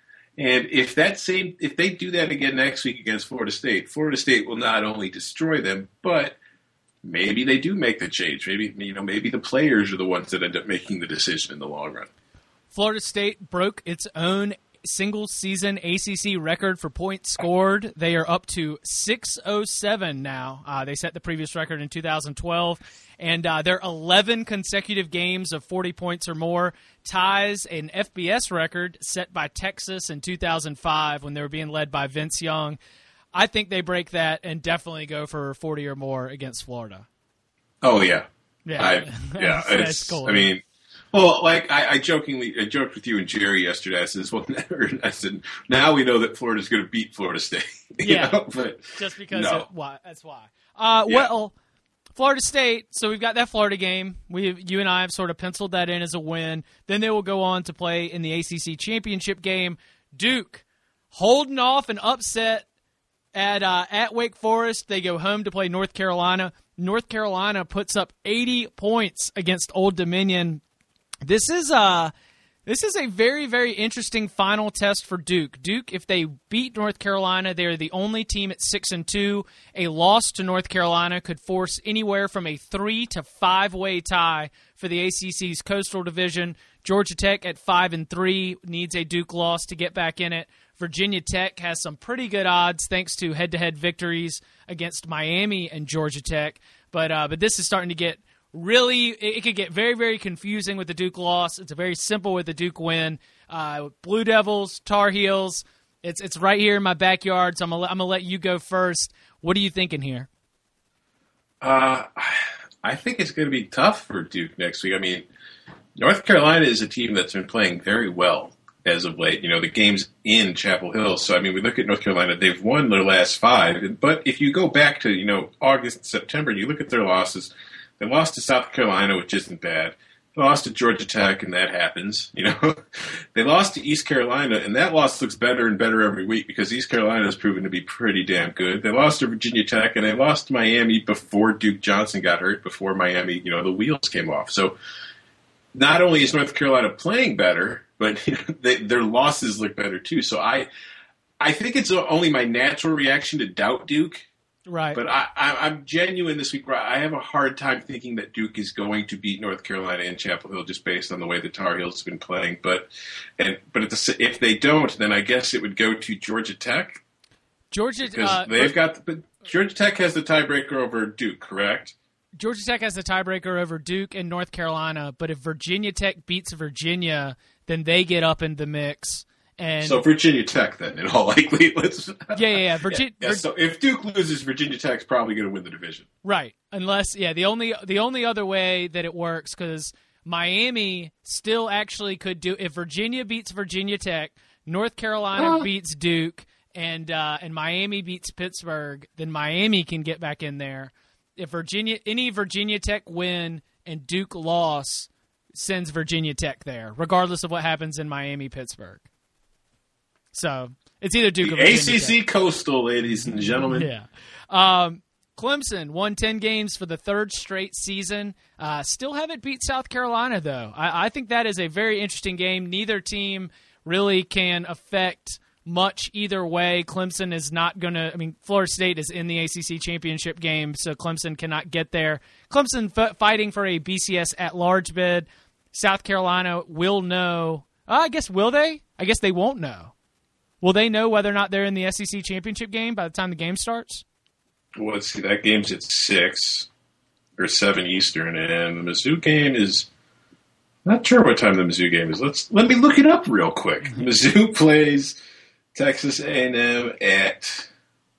B: And if that same, if they do that again next week against Florida State, Florida State will not only destroy them, but maybe they do make the change. Maybe, you know, maybe the players are the ones that end up making the decision in the long run.
A: Florida State broke its own single-season A C C record for points scored. They are up to six oh seven now. Uh, they set the previous record in two thousand twelve. And uh, their eleven consecutive games of forty points or more ties an F B S record set by Texas in two thousand five when they were being led by Vince Young. I think they break that and definitely go for forty or more against Florida.
B: Oh, yeah.
A: Yeah,
B: I, yeah.
A: that's,
B: it's,
A: that's cool.
B: I mean, well, like I, I jokingly I joked with you and Jerry yesterday. I said, well, never, I said, now we know that Florida's going to beat Florida State. you
A: yeah,
B: know? But
A: just because
B: no.
A: it, why, that's why. Uh,
B: Yeah.
A: Well, Florida State, so we've got that Florida game. We, you and I have sort of penciled that in as a win. Then they will go on to play in the A C C championship game. Duke holding off an upset at uh, at Wake Forest. They go home to play North Carolina. North Carolina puts up eighty points against Old Dominion. This is uh this is a very, very interesting final test for Duke. Duke, if they beat North Carolina, they are the only team at six and two. A loss to North Carolina could force anywhere from a three to five way tie for the A C C's Coastal Division. Georgia Tech at five and three needs a Duke loss to get back in it. Virginia Tech has some pretty good odds thanks to head-to-head victories against Miami and Georgia Tech. But uh, but this is starting to get really, it could get very, very confusing with the Duke loss. It's very simple with the Duke win. Uh, Blue Devils, Tar Heels, it's it's right here in my backyard, so I'm going to let you go first. What are you thinking here?
B: Uh, I think it's going to be tough for Duke next week. I mean, North Carolina is a team that's been playing very well as of late. You know, the game's in Chapel Hill. So, I mean, we look at North Carolina, they've won their last five. But if you go back to, you know, August, September, and you look at their losses, they lost to South Carolina, which isn't bad. They lost to Georgia Tech, and that happens. You know, they lost to East Carolina, and that loss looks better and better every week because East Carolina has proven to be pretty damn good. They lost to Virginia Tech, and they lost to Miami before Duke Johnson got hurt, before Miami, you know, the wheels came off. So not only is North Carolina playing better, but you know, they, their losses look better too. So I, I think it's only my natural reaction to doubt Duke.
A: Right.
B: But I, I, I'm genuine this week. I have a hard time thinking that Duke is going to beat North Carolina in Chapel Hill just based on the way the Tar Heels have been playing. But and but at the, if they don't, then I guess it would go to Georgia Tech.
A: Georgia,
B: because
A: uh,
B: they've got. But Georgia Tech has the tiebreaker over Duke, correct?
A: Georgia Tech has the tiebreaker over Duke and North Carolina. But if Virginia Tech beats Virginia, then they get up in the mix. And
B: so Virginia Tech, then, in all likelihood.
A: Yeah, yeah, yeah. Virginia.
B: yeah, yeah. So if Duke loses, Virginia Tech's probably going to win the division.
A: Right, unless yeah, the only the only other way that it works because Miami still actually could do if Virginia beats Virginia Tech, North Carolina uh. beats Duke, and uh, and Miami beats Pittsburgh, then Miami can get back in there. If Virginia any Virginia Tech win and Duke loss sends Virginia Tech there, regardless of what happens in Miami Pittsburgh. So it's either Duke
B: the
A: or Virginia
B: A C C
A: Tech.
B: Coastal, ladies and gentlemen.
A: Yeah. Um, Clemson won ten games for the third straight season. Uh, still haven't beat South Carolina, though. I, I think that is a very interesting game. Neither team really can affect much either way. Clemson is not going to – I mean, Florida State is in the A C C championship game, so Clemson cannot get there. Clemson f- fighting for a B C S at-large bid. South Carolina will know uh, – I guess will they? I guess they won't know. Will they know whether or not they're in the S E C championship game by the time the game starts?
B: Well, let's see. That game's at six or seven Eastern, and the Mizzou game is not sure what time the Mizzou game is. Let's let me look it up real quick. Mizzou plays Texas A and M at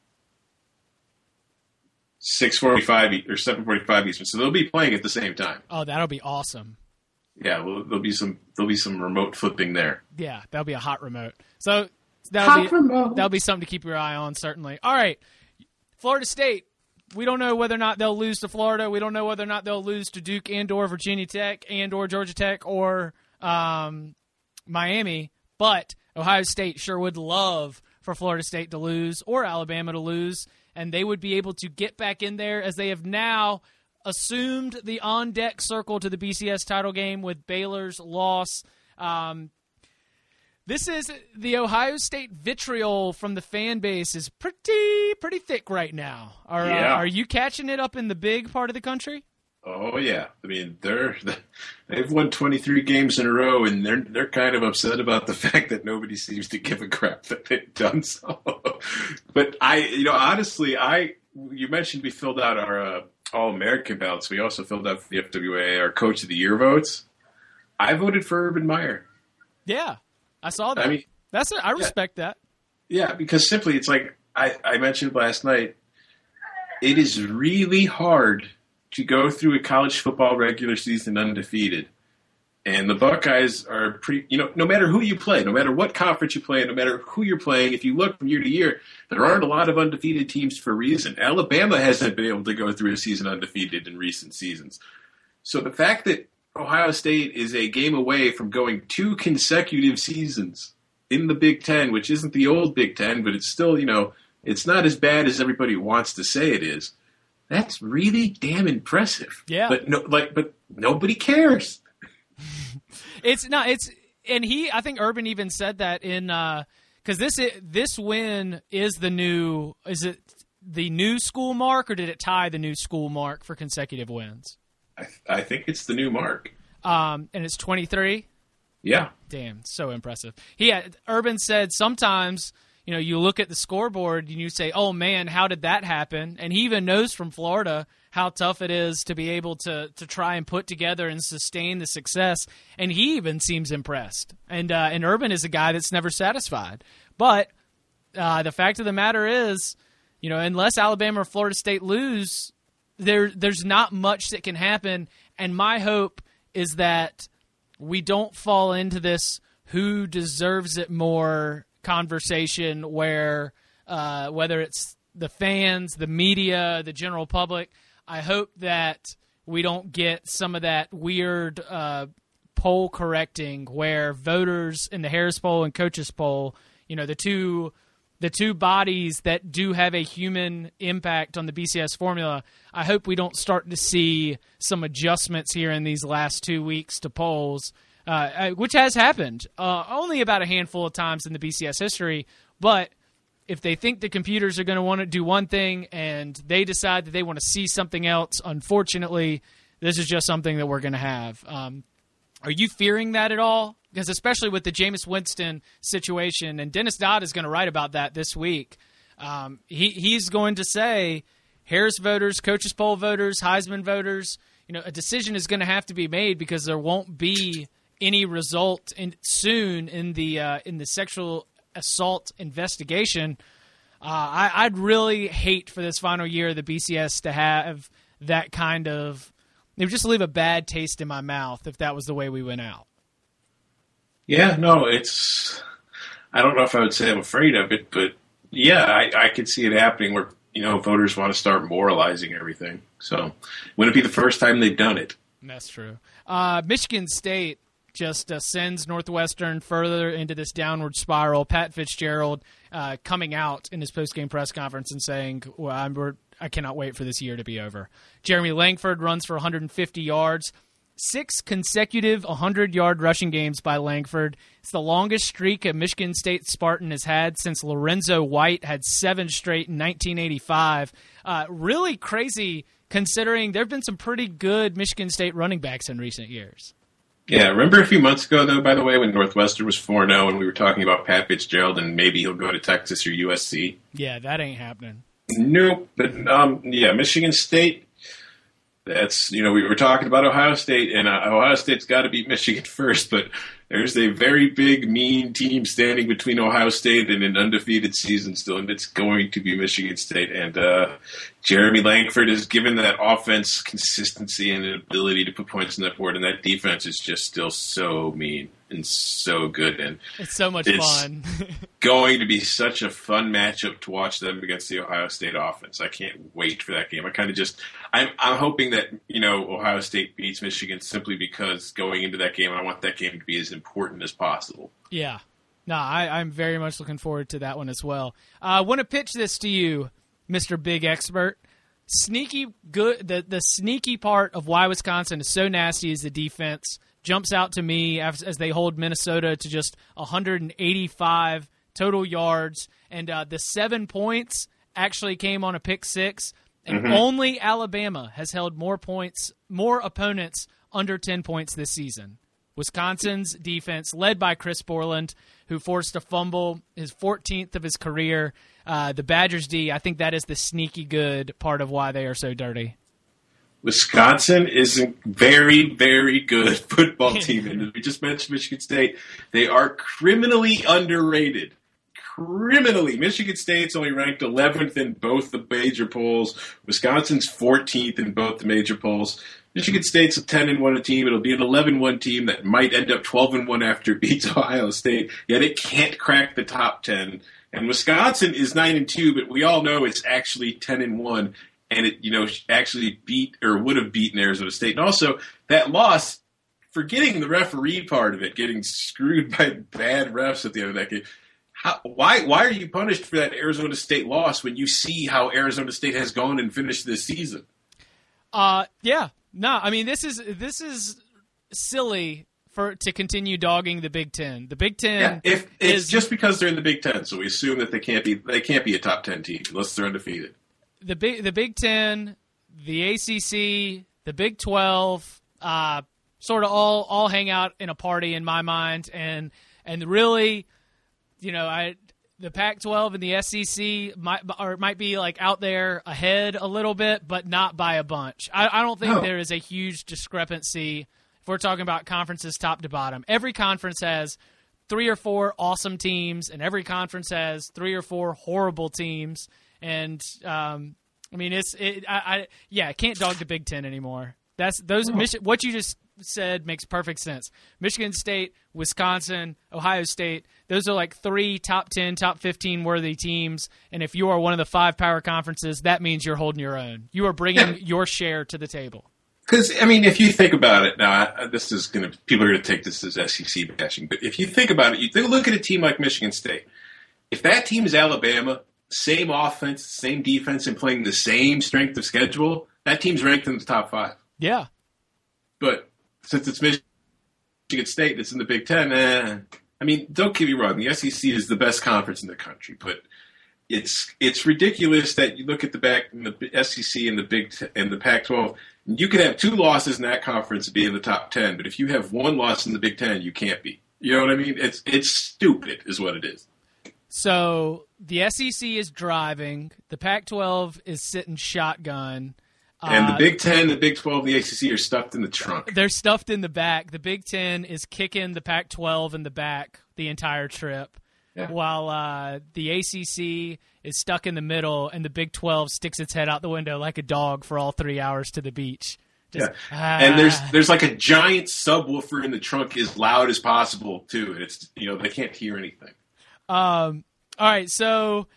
B: six forty-five or seven forty-five Eastern, so they'll be playing at the same time.
A: Oh, that'll be awesome.
B: Yeah, well, there'll be some there'll be some remote flipping there.
A: Yeah, that'll be a hot remote. So that'll hot be remote. That'll be something to keep your eye on, certainly. All right, Florida State. We don't know whether or not they'll lose to Florida. We don't know whether or not they'll lose to Duke and or Virginia Tech and or Georgia Tech or um, Miami. But Ohio State sure would love for Florida State to lose or Alabama to lose, and they would be able to get back in there as they have now assumed the on-deck circle to the B C S title game with Baylor's loss. Um, this is the Ohio State vitriol from the fan base is pretty pretty thick right now. Are
B: yeah.
A: uh, are you catching it up in the big part of the country?
B: Oh yeah, I mean they're they've won twenty-three games in a row, and they're they're kind of upset about the fact that nobody seems to give a crap that they've done so. But I, you know, honestly, I you mentioned we filled out our uh, All-American ballots. We also filled out for the F W A our Coach of the Year votes. I voted for Urban Meyer.
A: Yeah, I saw that.
B: I mean,
A: that's a, I respect
B: yeah,
A: that.
B: Yeah, because simply it's like I, I mentioned last night. It is really hard to go through a college football regular season undefeated. And the Buckeyes are pretty, you know, no matter who you play, no matter what conference you play, no matter who you're playing, if you look from year to year, there aren't a lot of undefeated teams for a reason. Alabama hasn't been able to go through a season undefeated in recent seasons. So the fact that Ohio State is a game away from going two consecutive seasons in the Big Ten, which isn't the old Big Ten, but it's still, you know, it's not as bad as everybody wants to say it is. That's really damn impressive.
A: Yeah.
B: But no, like, but nobody cares.
A: It's not. It's and he. I think Urban even said that in because uh, this this win is the new. Is it the new school mark or did it tie the new school mark for consecutive wins?
B: I, th- I think it's the new mark.
A: Um, and it's twenty-three.
B: Yeah.
A: Damn, so impressive. He had, Urban said sometimes. You know, you look at the scoreboard and you say, oh, man, how did that happen? And he even knows from Florida how tough it is to be able to to try and put together and sustain the success. And he even seems impressed. And uh, and Urban is a guy that's never satisfied. But uh, the fact of the matter is, you know, unless Alabama or Florida State lose, there there's not much that can happen. And my hope is that we don't fall into this who deserves it more conversation where uh, whether it's the fans, the media, the general public, I hope that we don't get some of that weird uh, poll correcting where voters in the Harris poll and coaches poll, you know, the two the two bodies that do have a human impact on the B C S formula, I hope we don't start to see some adjustments here in these last two weeks to polls. Uh, which has happened uh, only about a handful of times in the B C S history. But if they think the computers are going to want to do one thing and they decide that they want to see something else, unfortunately, this is just something that we're going to have. Um, are you fearing that at all? Because especially with the Jameis Winston situation, and Dennis Dodd is going to write about that this week. Um, he he's going to say Harris voters, coaches poll voters, Heisman voters, you know, a decision is going to have to be made because there won't be any result in, soon in the uh, in the sexual assault investigation. Uh, I, I'd really hate for this final year of the B C S to have that kind of – it would just leave a bad taste in my mouth if that was the way we went out.
B: Yeah, no, it's – I don't know if I would say I'm afraid of it, but, yeah, I, I could see it happening where, you know, voters want to start moralizing everything. So wouldn't it be the first time they've done it?
A: That's true. Uh, Michigan State – just uh, sends Northwestern further into this downward spiral. Pat Fitzgerald uh, coming out in his post-game press conference and saying, well, I'm, we're, I cannot wait for this year to be over. Jeremy Langford runs for one hundred fifty yards. Six consecutive one hundred-yard rushing games by Langford. It's the longest streak a Michigan State Spartan has had since Lorenzo White had seven straight in nineteen eighty-five. Uh, really crazy considering there have been some pretty good Michigan State running backs in recent years.
B: Yeah, remember a few months ago, though, by the way, when Northwestern was four and oh and we were talking about Pat Fitzgerald and maybe he'll go to Texas or U S C?
A: Yeah, that ain't happening.
B: Nope. But, um, yeah, Michigan State, that's, you know, we were talking about Ohio State, and uh, Ohio State's got to beat Michigan first, but there's a very big, mean team standing between Ohio State and an undefeated season still, and it's going to be Michigan State. And uh, Jeremy Langford has given that offense consistency and an ability to put points on that board, and that defense is just still so mean and so good. And
A: it's so much
B: it's
A: fun.
B: going to be such a fun matchup to watch them against the Ohio State offense. I can't wait for that game. I kind of just I'm I'm hoping that, you know, Ohio State beats Michigan simply because going into that game, I want that game to be as important as possible.
A: Yeah. No, I, I'm very much looking forward to that one as well. I uh, want to pitch this to you, Mister Big Expert. Sneaky good. The, the sneaky part of why Wisconsin is so nasty is the defense. Jumps out to me as, as they hold Minnesota to just one hundred eighty-five total yards. And uh, the seven points actually came on a pick six. And mm-hmm. only Alabama has held more points, more opponents under ten points this season. Wisconsin's defense, led by Chris Borland, who forced a fumble, his fourteenth of his career. Uh, the Badgers D, I think that is the sneaky good part of why they are so dirty.
B: Wisconsin is a very, very good football team. And we just mentioned Michigan State. They are criminally underrated. Criminally. Michigan State's only ranked eleventh in both the major polls. Wisconsin's fourteenth in both the major polls. Michigan State's a ten and one team. It'll be an eleven and one team that might end up twelve and one after it beats Ohio State, yet it can't crack the top ten. And Wisconsin is nine and two, but we all know it's actually ten and one, and it, you know, actually beat or would have beaten Arizona State. And also, that loss, forgetting the referee part of it, getting screwed by bad refs at the end of that game. How, why why are you punished for that Arizona State loss when you see how Arizona State has gone and finished this season?
A: Uh, yeah. No, I mean, this is this is silly for to continue dogging the Big Ten. The Big Ten
B: yeah, if it's
A: is
B: just because they're in the Big Ten, so we assume that they can't be they can't be a top ten team unless they're undefeated.
A: The big the Big Ten, the A C C, the Big Twelve, uh, sort of all all hang out in a party in my mind, and and really, you know, I. The Pac twelve and the S E C might or might be like out there ahead a little bit, but not by a bunch. I, I don't think
B: no.
A: there is a huge discrepancy if we're talking about conferences top to bottom. Every conference has three or four awesome teams, and every conference has three or four horrible teams. And um, I mean, it's it, I, I yeah, I can't dog the Big Ten anymore. That's those. Oh. What you just said makes perfect sense. Michigan State, Wisconsin, Ohio State. Those are like three top ten, top fifteen worthy teams. And if you are one of the five power conferences, that means you're holding your own. You are bringing yeah. your share to the table.
B: Because, I mean, if you think about it, now, I, this is going to, people are going to take this as S E C bashing, but if you think about it, you think, look at a team like Michigan State. If that team is Alabama, same offense, same defense, and playing the same strength of schedule, that team's ranked in the top five.
A: Yeah.
B: But since it's Michigan State that's in the Big Ten, eh, I mean, don't get me wrong. The S E C is the best conference in the country, but it's it's ridiculous that you look at the back in the S E C and the Big Ten, and the Pac twelve. You could have two losses in that conference and be in the top ten, but if you have one loss in the Big Ten, you can't be. You know what I mean? It's it's stupid, is what it is.
A: So the S E C is driving. The Pac twelve is sitting shotgun.
B: And the
A: uh,
B: Big Ten, the Big twelve, and the A C C are stuffed in the trunk.
A: They're stuffed in the back. The Big Ten is kicking the Pac twelve in the back the entire trip, yeah. while uh, the A C C is stuck in the middle, and the Big twelve sticks its head out the window like a dog for all three hours to the beach. Just,
B: yeah.
A: ah.
B: And there's there's like a giant subwoofer in the trunk as loud as possible, too. And it's, you know, they can't hear anything.
A: Um. All right, so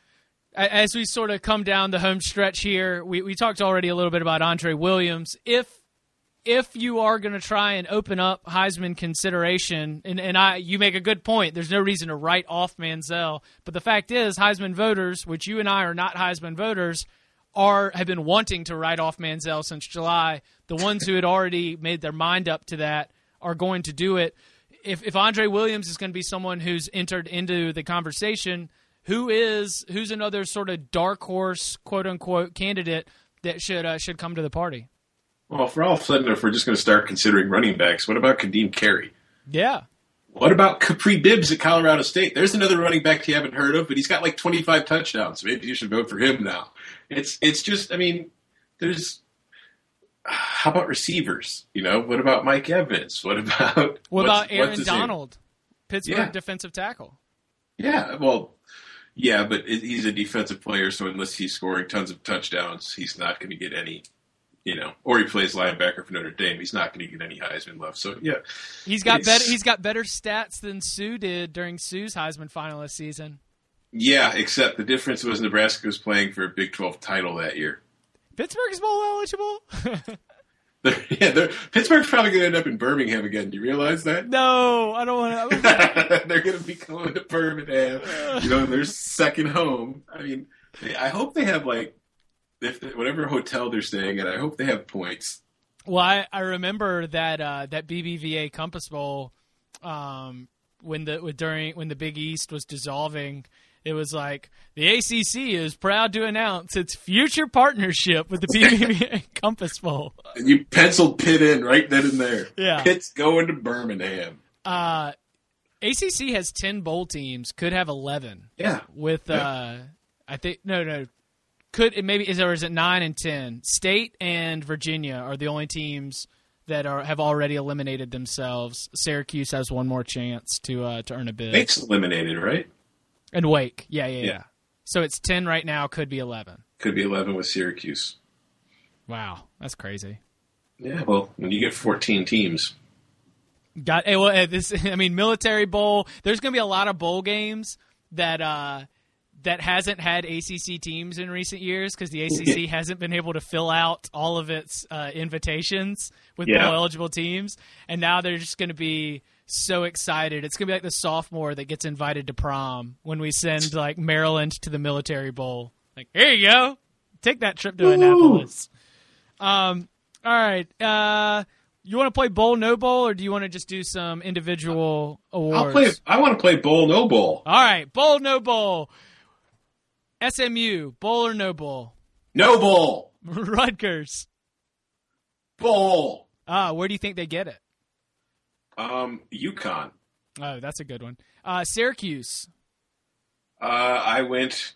A: as we sort of come down the home stretch here, we, we talked already a little bit about Andre Williams. If if you are going to try and open up Heisman consideration, and, and I you make a good point, there's no reason to write off Manziel, but the fact is Heisman voters, which you and I are not Heisman voters, are have been wanting to write off Manziel since July. The ones who had already made their mind up to that are going to do it. If if Andre Williams is going to be someone who's entered into the conversation, Who is who's another sort of dark horse, quote unquote, candidate that should uh, should come to the party?
B: Well, for all of a sudden, if we're just going to start considering running backs, what about Kadeem Carey?
A: Yeah.
B: What about Capri Bibbs at Colorado State? There's another running back you haven't heard of, but he's got like twenty-five touchdowns. Maybe you should vote for him now. It's it's just, I mean, there's. How about receivers? You know, what about Mike Evans? What about
A: what about Aaron Donald, Pittsburgh
B: yeah.
A: defensive tackle?
B: Yeah, well, yeah, but he's a defensive player, so unless he's scoring tons of touchdowns, he's not going to get any. You know, or he plays linebacker for Notre Dame. He's not going to get any Heisman love. So yeah,
A: he's got better. He's got better stats than Sue did during Sue's Heisman finalist season.
B: Yeah, except the difference was Nebraska was playing for a Big twelve title that year.
A: Pittsburgh's bowl eligible.
B: they're, yeah, they're, Pittsburgh's probably going to end up in Birmingham again. Do you realize that?
A: No, I don't want to.
B: They're going to be going to Birmingham. You know, their second home. I mean, I hope they have like. If whatever hotel they're staying at, I hope they have points.
A: Well, I, I remember that uh, that B B V A Compass Bowl um, when the during when the Big East was dissolving. It was like the A C C is proud to announce its future partnership with the B B V A Compass Bowl.
B: And you penciled Pitt in right then and there.
A: Yeah,
B: Pitt's going to Birmingham.
A: Uh, A C C has ten bowl teams. Could have eleven.
B: Yeah,
A: with
B: yeah.
A: uh, I think no no. Could it maybe is or is it nine and ten? State and Virginia are the only teams that are have already eliminated themselves. Syracuse has one more chance to uh, to earn a bid.
B: Wake's eliminated, right?
A: And Wake, yeah, yeah, yeah,
B: yeah.
A: So it's ten right now. Could be eleven.
B: Could be eleven with Syracuse.
A: Wow, that's crazy.
B: Yeah, well, when you get fourteen teams,
A: got hey, well, this. I mean, Military Bowl. There's going to be a lot of bowl games that. Uh, that hasn't had A C C teams in recent years because the A C C hasn't been able to fill out all of its uh, invitations with
B: yeah.
A: bowl-eligible teams. And now they're just going to be so excited. It's going to be like the sophomore that gets invited to prom when we send like Maryland to the Military Bowl. Like, here you go. Take that trip to Woo! Annapolis. Um, all right. Uh, you want to play bowl, no bowl, or do you want to just do some individual awards?
B: I'll play. I want to play bowl, no bowl.
A: All right. Bowl, no bowl. S M U, bowl or no bowl?
B: No bowl.
A: Rutgers.
B: Bowl.
A: Ah, where do you think they get it?
B: Um, UConn.
A: Oh, that's a good one. Uh, Syracuse.
B: Uh, I went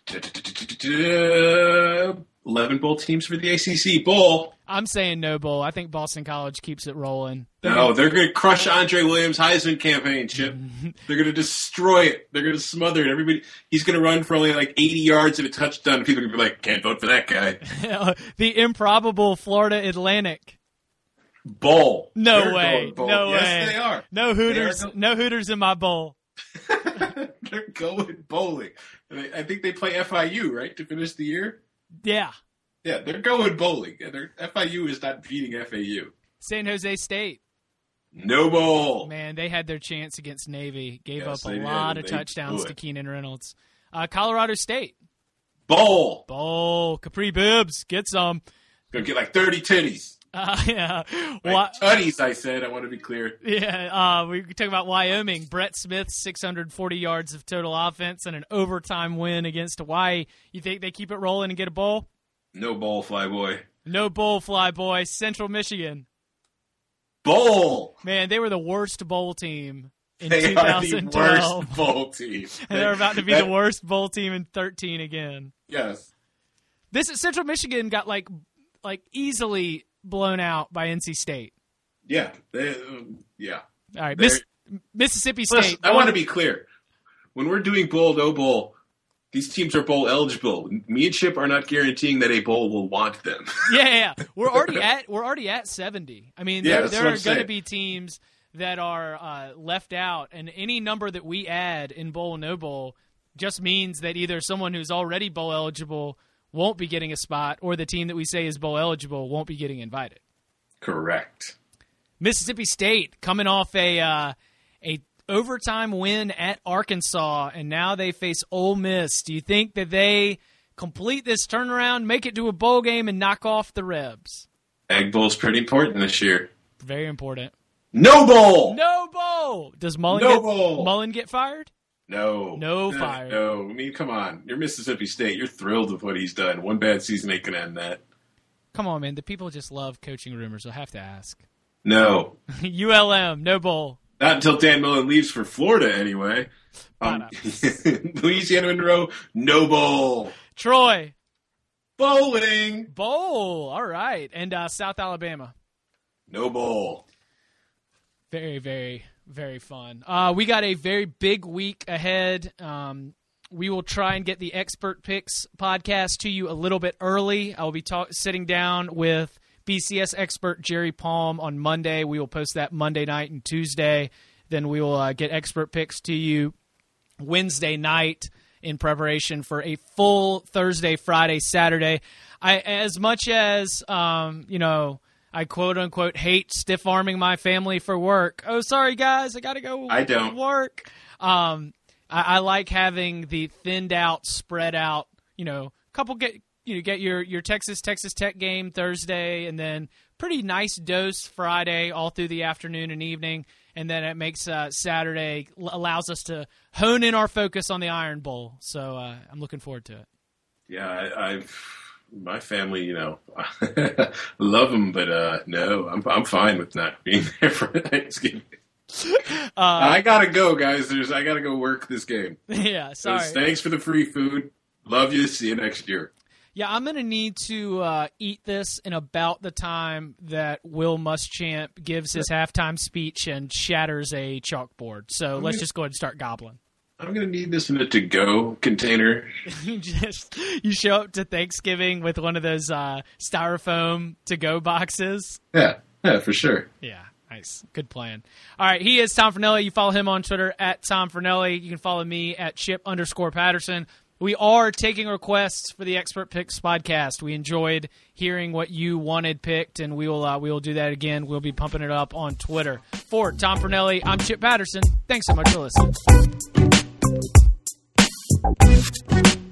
B: eleven bowl teams for the A C C bowl.
A: I'm saying no bowl. I think Boston College keeps it rolling.
B: No, they're going to crush Andre Williams' Heisman campaign, Chip. They're going to destroy it. They're going to smother it. Everybody, he's going to run for only like eighty yards and a touchdown. People are going to be like, can't vote for that guy.
A: The improbable Florida Atlantic.
B: Bowl.
A: No
B: they're
A: way.
B: Bowl.
A: No
B: yes,
A: way.
B: Yes, they are.
A: No Hooters.
B: They are go-
A: no Hooters in my bowl.
B: They're going bowling. I think they play F I U, right, to finish the year?
A: Yeah.
B: Yeah, they're going bowling. They're, F I U is not beating F A U.
A: San Jose State.
B: No bowl.
A: Man, they had their chance against Navy. Gave
B: yes,
A: up a
B: did,
A: lot of
B: they
A: touchdowns to Keenan Reynolds. Uh, Colorado State.
B: Bowl.
A: Bowl. Capri Bibbs. Get some.
B: Gonna get like thirty titties.
A: Uh, yeah.
B: Like tutties, I said. I want to be clear.
A: Yeah. Uh, we talk about Wyoming. Brett Smith, six hundred forty yards of total offense and an overtime win against Hawaii. You think they keep it rolling and get a bowl?
B: No bowl, fly boy.
A: No bowl, fly boy. Central Michigan.
B: Bowl.
A: Man, they were the worst bowl team in
B: they
A: twenty twelve.
B: Are the worst bowl team.
A: And they're about to be that, the worst bowl team in thirteen again.
B: Yes.
A: This Central Michigan got like like easily blown out by N C State.
B: Yeah. They, um, yeah.
A: All right. Miss, Mississippi State.
B: Listen, I want to be clear. When we're doing bowl, no bowl, these teams are bowl eligible. Me and Chip are not guaranteeing that a bowl will want them.
A: yeah, yeah, yeah. We're already at we're already at seventy. I mean,
B: yeah,
A: there, there are going to be teams that are uh, left out, and any number that we add in bowl no bowl just means that either someone who's already bowl eligible won't be getting a spot, or the team that we say is bowl eligible won't be getting invited.
B: Correct.
A: Mississippi State coming off a uh, a overtime win at Arkansas, and now they face Ole Miss. Do you think that they complete this turnaround, make it to a bowl game, and knock off the Rebs?
B: Egg Bowl's pretty important this year.
A: Very important.
B: No bowl!
A: No bowl! Does Mullen,
B: no
A: get,
B: bowl.
A: Mullen get fired?
B: No.
A: No
B: uh,
A: fire.
B: No. I mean, come on. You're Mississippi State. You're thrilled with what he's done. One bad season ain't going to end that.
A: Come on, man. The people just love coaching rumors. I'll have to ask.
B: No.
A: U L M, no bowl.
B: Not until Dan Mullen leaves for Florida, anyway. Um, Louisiana Monroe, no bowl.
A: Troy.
B: Bowling.
A: Bowl. All right. And uh, South Alabama.
B: No bowl.
A: Very, very, very fun. Uh, we got a very big week ahead. Um, we will try and get the Expert Picks podcast to you a little bit early. I will be talk- sitting down with B C S expert Jerry Palm on Monday. We will post that Monday night and Tuesday. Then we will uh, get Expert Picks to you Wednesday night in preparation for a full Thursday, Friday, Saturday. I, as much as, um, you know, I quote unquote hate stiff arming my family for work. Oh, sorry guys, I got to go
B: I don't.
A: work. Um, I, I like having the thinned out, spread out, you know, couple get, you know, get your, your Texas, Texas Tech game Thursday, and then pretty nice dose Friday all through the afternoon and evening. And then it makes uh, Saturday, allows us to hone in our focus on the Iron Bowl. So uh, I'm looking forward to it.
B: Yeah, I, I've my family, you know, love them, but uh, no, I'm I'm fine with not being there for Thanksgiving. Uh, I gotta go, guys. There's I gotta go work this game.
A: Yeah, sorry.
B: So thanks for the free food. Love you. See you next year.
A: Yeah, I'm going to need to uh, eat this in about the time that Will Muschamp gives his halftime speech and shatters a chalkboard. So
B: I'm
A: let's
B: gonna,
A: just go ahead and start gobbling.
B: I'm going to need this in a to-go container.
A: you just you show up to Thanksgiving with one of those uh, styrofoam to-go boxes.
B: Yeah, yeah, for sure.
A: Yeah, nice. Good plan. All right, he is Tom Fornelli. You follow him on Twitter at Tom Fornelli. You can follow me at Chip underscore Patterson. We are taking requests for the Expert Picks podcast. We enjoyed hearing what you wanted picked, and we will uh, we will do that again. We'll be pumping it up on Twitter. For Tom Fornelli, I'm Chip Patterson. Thanks so much for listening.